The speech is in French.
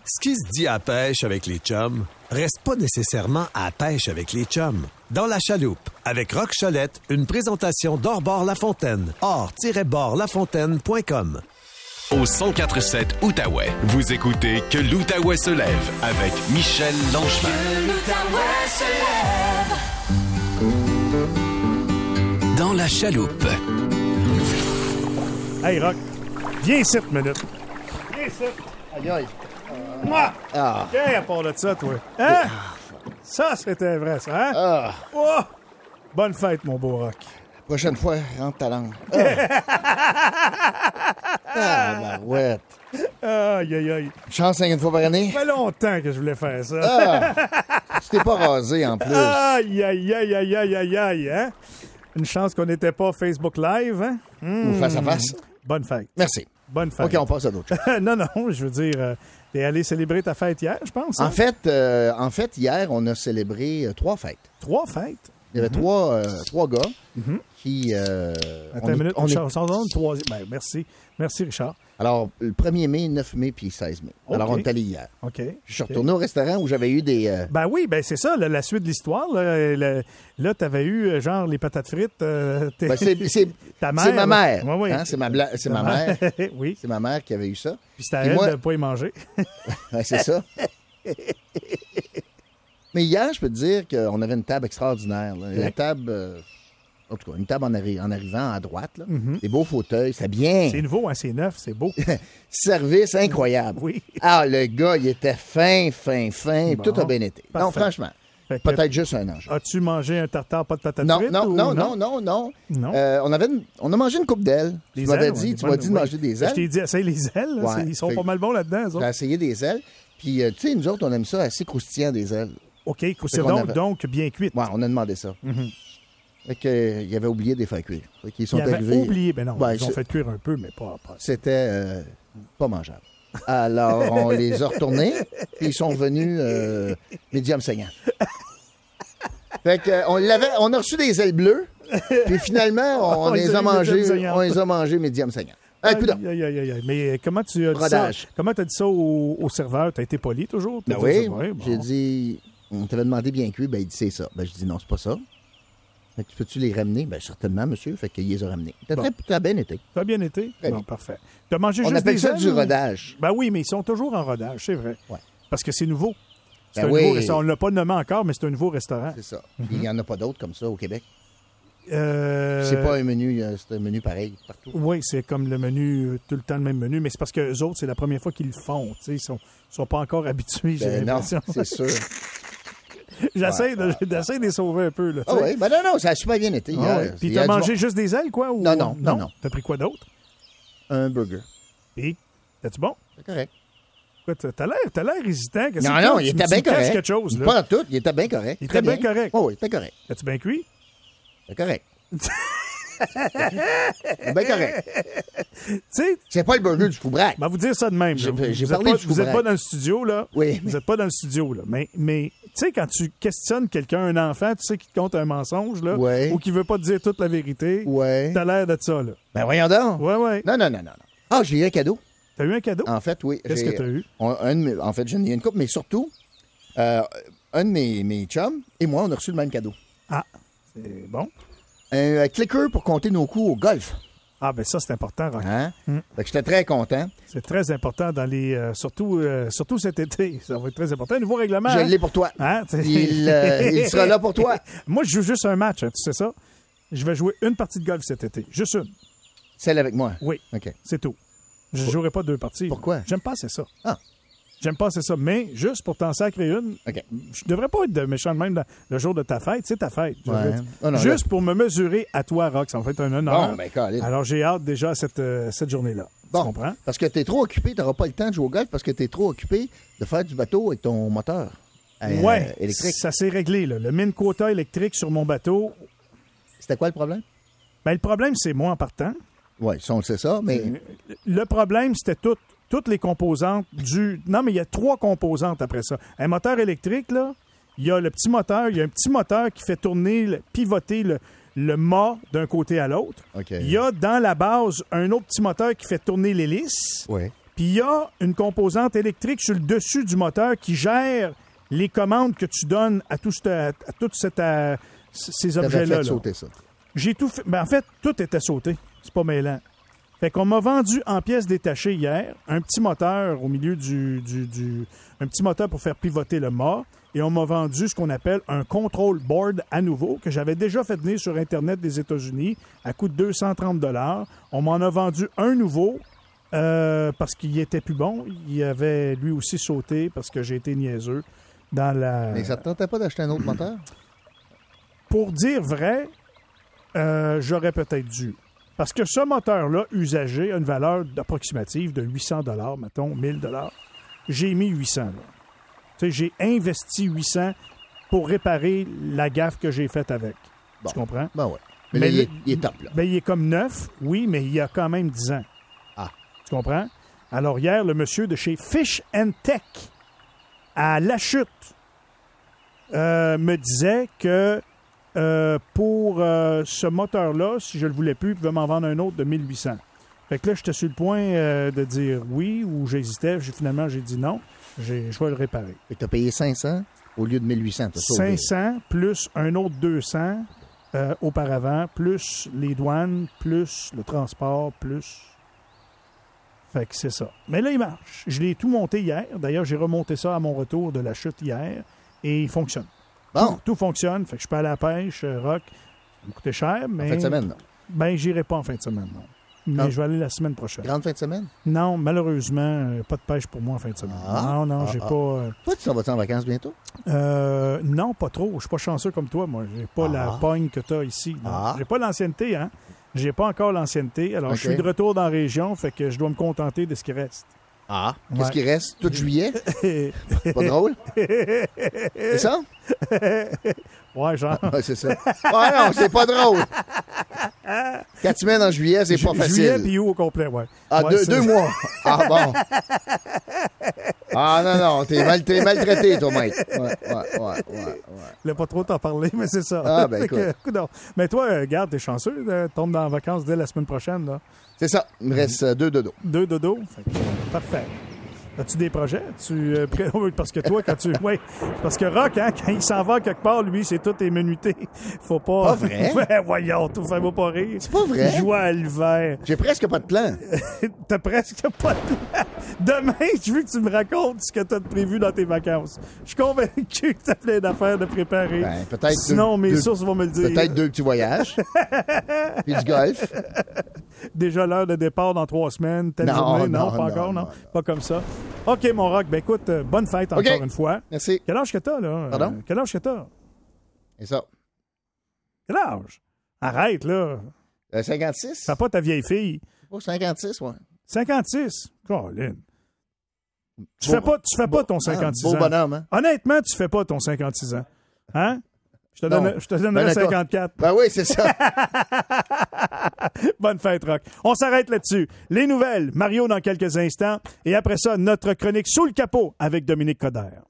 Ce qui se dit à pêche avec les chums, reste pas nécessairement à pêche avec les chums. Dans la chaloupe, avec Rock Cholette, une présentation d'Or-Bord-Lafontaine. or-bord-lafontaine.com. Au 104.7 Outaouais, vous écoutez Que l'Outaouais se lève avec Michel Langevin. Que l'Outaouais se lève. Dans la chaloupe. Hey, Rock, viens ici une minute. Viens ici. Aïe, aïe. Moi! Ah. Viens à part de ça, toi. Hein? Ça, c'était vrai, ça, hein? Ah. Oh! Bonne fête, mon beau Rock. Prochaine fois, rentre ta langue. Ah, ouais. Aïe, aïe, aïe. Chance 5 fois par année. Ça fait longtemps que je voulais faire ça. Ah. Tu t'es pas rasé, en plus. Aïe, aïe, aïe, aïe, aïe, aïe, aïe, hein? Une chance qu'on n'était pas Facebook Live, hein? Ou face à face. Bonne fête. Merci. Bonne fête. OK, on passe à d'autres choses. Non, je veux dire, t'es allé célébrer ta fête hier, je pense. Hein? En fait, hier, on a célébré 3 fêtes. 3 fêtes? Il y avait trois gars qui... Attends une minute, Richard, on donne le troisième. Ben, merci. Merci, Richard. Alors, le 1er mai, 9 mai, puis 16 mai. Okay. Alors, on est allé hier. OK. Je suis retourné au restaurant où j'avais eu des... Ben oui, ben c'est ça, la suite de l'histoire. Là, t'avais eu, genre, les patates frites. Ben, ta mère. C'est ma mère. Oui. Hein, c'est ma mère. Oui. C'est ma mère qui avait eu ça. Puis c'était à elle de ne pas y manger. Ouais, c'est ça. Mais hier, je peux te dire qu'on avait une table extraordinaire. Là. La table... en tout cas, une table en arrivant à droite. Là. Des beaux fauteuils, c'est bien. C'est nouveau, hein, c'est neuf, c'est beau. Service incroyable. Oui. Ah, le gars, il était fin. Bon, tout a bien été. Parfait. Non, franchement, peut-être juste un ange. As-tu mangé un tartare, pas de patates frites? Non. On a mangé une coupe d'ailes. Tu m'avais dit de manger des ailes. Je t'ai dit, essaye les ailes. Là, Ouais. ils sont pas mal bons là-dedans. J'ai essayé des ailes. Puis, tu sais, nous autres, on aime ça assez croustillant, des ailes. OK, c'est donc bien cuite. Ouais, on a demandé ça. Fait qu'il avait oublié de les faire cuire. Fait qu'ils sont Ils avaient arrivés... oublié, ben non, ils ont fait cuire un peu, mais pas... C'était pas mangeable. Alors, on les a retournés, puis ils sont venus médium saignant. Fait on a reçu des ailes bleues, puis finalement, on les a mangés médium saignant. Aïe. Mais comment tu as dit ça? Comment tu as dit ça au serveur? Tu as été poli toujours? Ben oui, j'ai dit... On t'avait demandé bien cuit, ben il dit c'est ça. Ben je dis non, c'est pas ça. Fait que peux-tu les ramener? Ben certainement, monsieur. Fait qu'il les a ramenés. Ça a bien été. Ça a bien été? Très bon, bien. Parfait. Tu as mangé on juste appelle des ça ailes, du rodage. Ben oui, mais ils sont toujours en rodage, c'est vrai. Ouais. Parce que c'est nouveau. C'est Ben un nouveau restaurant. On ne l'a pas nommé encore, mais c'est un nouveau restaurant. C'est ça. Il n'y en a pas d'autres comme ça au Québec. C'est pas un menu, c'est un menu pareil partout. Oui, c'est comme le menu, tout le temps le même menu, mais c'est parce qu'eux autres, c'est la première fois qu'ils le font. Ils sont pas encore habitués, j'ai l'impression. Non, c'est sûr. J'essaie de les sauver un peu. Là, ah oui, ben non, ça a super bien été. Puis t'as mangé juste des ailes, quoi? Ou... Non. T'as pris quoi d'autre? Un burger. Et, t'es-tu bon? C'est correct. Quoi, t'as l'air hésitant. Non, il était bien correct. Quelque chose, là. Pas en tout, il était bien correct. Il était bien correct. Oh, oui, il était correct. As-tu bien cuit? C'est correct. C'est bien correct. C'est pas le burger du Foubrac. Ben, vous dire ça de même. J'ai parlé du Vous Foubrac. n'êtes pas dans le studio, là. Oui. Vous n'êtes pas dans le studio, là. Mais tu sais, quand tu questionnes quelqu'un, un enfant, tu sais qu'il te compte un mensonge, là, ou qu'il veut pas te dire toute la vérité, t'as l'air de ça, là. Ben voyons donc. Ouais. Non. Ah, j'ai eu un cadeau. T'as eu un cadeau? En fait, oui. Qu'est-ce que t'as eu? En fait, j'en ai eu une couple, mais surtout, un de mes chums et moi, on a reçu le même cadeau. Ah, c'est bon. Un clicker pour compter nos coups au golf. Ah, ben ça, c'est important, Rock. Hein? Fait que j'étais très content. C'est très important dans les... surtout cet été. Ça va être très important. Un nouveau règlement. Je l'ai pour toi. Hein? Il sera là pour toi. Moi, je joue juste un match, hein, tu sais ça? Je vais jouer une partie de golf cet été. Juste une. Celle avec moi? Oui. OK. C'est tout. Je ne jouerai pas 2 parties. Pourquoi? J'aime pas assez ça. Ah. J'aime pas assez ça. Mais juste pour t'en sacrer une, je devrais pas être de méchant de même le jour de ta fête. C'est ta fête. Juste pour me mesurer à toi, Rock. Ça me fait un honneur. Bon, ben, Colin. Alors, j'ai hâte déjà à cette journée-là. Bon, tu comprends? Parce que t'es trop occupé. T'auras pas le temps de jouer au golf parce que t'es trop occupé de faire du bateau avec ton moteur électrique. Ça s'est réglé. Là. Le mine quota électrique sur mon bateau. C'était quoi le problème? Ben, le problème, c'est moi en partant. Oui, on sait ça, mais... Le problème, c'était toutes les composantes du... Non, mais il y a 3 composantes après ça. Un moteur électrique, là, il y a le petit moteur, il y a un petit moteur qui fait tourner, pivoter le mât d'un côté à l'autre. Okay. Il y a dans la base un autre petit moteur qui fait tourner l'hélice. Oui. Puis il y a une composante électrique sur le dessus du moteur qui gère les commandes que tu donnes à tous ces objets-là. Fait sauter ça. J'ai tout fait. Ben, en fait, tout était sauté. C'est pas mêlant. Fait qu'on m'a vendu en pièces détachées hier un petit moteur au milieu un petit moteur pour faire pivoter le mât. Et on m'a vendu ce qu'on appelle un control board à nouveau, que j'avais déjà fait venir sur Internet des États-Unis à coût de 230 $. On m'en a vendu un nouveau parce qu'il était plus bon. Il avait lui aussi sauté parce que j'ai été niaiseux dans la... Mais ça ne te tentait pas d'acheter un autre moteur? Pour dire vrai, j'aurais peut-être dû. Parce que ce moteur-là, usagé, a une valeur approximative de 800 $, mettons, 1000 $. J'ai mis 800 $. Tu sais, j'ai investi 800 pour réparer la gaffe que j'ai faite avec. Bon. Tu comprends? Ben ouais. Mais là, il est top, là. Ben, il est comme neuf, oui, mais il y a quand même 10 ans. Ah. Tu comprends? Alors, hier, le monsieur de chez Fish and Tech, à La Chute, me disait que pour ce moteur-là, si je le voulais plus, il pouvait m'en vendre un autre de 1800. Fait que là, j'étais sur le point de dire oui ou j'hésitais. Finalement, j'ai dit non. Je vais le réparer. Et tu as payé 500 au lieu de 1800. 500 plus un autre 200 auparavant, plus les douanes, plus le transport, plus... Fait que c'est ça. Mais là, il marche. Je l'ai tout monté hier. D'ailleurs, j'ai remonté ça à mon retour de La Chute hier et il fonctionne. Bon. Tout fonctionne. Fait que je peux aller à la pêche, rock. Ça me coûtait cher, mais... En fin de semaine, non? Ben, j'irai pas en fin de semaine, non. Mais je vais aller la semaine prochaine. Grande fin de semaine? Non, malheureusement, pas de pêche pour moi en fin de semaine. Non, j'ai pas... Toi, tu t'en vas en vacances bientôt? Non, pas trop. Je suis pas chanceux comme toi, moi. J'ai pas la pogne que tu as ici. J'ai pas l'ancienneté, hein. J'ai pas encore l'ancienneté. Alors, je suis de retour dans la région, fait que je dois me contenter de ce qui reste. Ah, qu'est-ce qui reste? Tout juillet? Pas drôle? C'est ça? Ouais, genre. Ouais, c'est ça. Ouais, non, c'est pas drôle. 4 semaines en juillet, c'est pas facile. Juillet puis août au complet, ouais. Ah, ouais, 2 mois. Ah, bon. Ah, non, t'es maltraité, toi, maître. Ouais. Je voulais pas trop t'en parler, mais c'est ça. Ah, ben, écoute. Mais toi, regarde, t'es chanceux, tombe dans les vacances dès la semaine prochaine, là. C'est ça. Il me reste 2 dodos. 2 dodos? Fait que, parfait. As-tu des projets? Parce que toi, quand tu... Oui, parce que Rock, hein, quand il s'en va quelque part, lui, c'est tout est menuté. Faut pas... Pas vrai? Ouais, voyons, tout fais-moi pas rire. C'est pas vrai? Joue à l'hiver. J'ai presque pas de plan. T'as presque pas de plan. Demain, je veux que tu me racontes ce que t'as de prévu dans tes vacances. Je suis convaincu que t'as plein d'affaires de préparer. Ben, peut-être sinon, mes sources vont me le dire. Peut-être 2 petits voyages. Puis du golf. Déjà l'heure de départ dans 3 semaines. Telle journée? Non, pas encore, non. Pas comme ça. OK, mon Rock, ben écoute, bonne fête encore une fois. Merci. Quel âge que t'as, là? Pardon? Quel âge que t'as? Et ça? Quel âge? Arrête, là. 56? T'as pas ta vieille fille. Oh, 56, ouais. 56? Colin. Tu fais pas ton 56 ans. Beau bonhomme, hein? Honnêtement, tu fais pas ton 56 ans. Hein? Je te donnerais 54. Ben oui, c'est ça. Bonne fête, Rock. On s'arrête là-dessus. Les nouvelles, Mario dans quelques instants. Et après ça, notre chronique Sous le capot avec Dominique Coderre.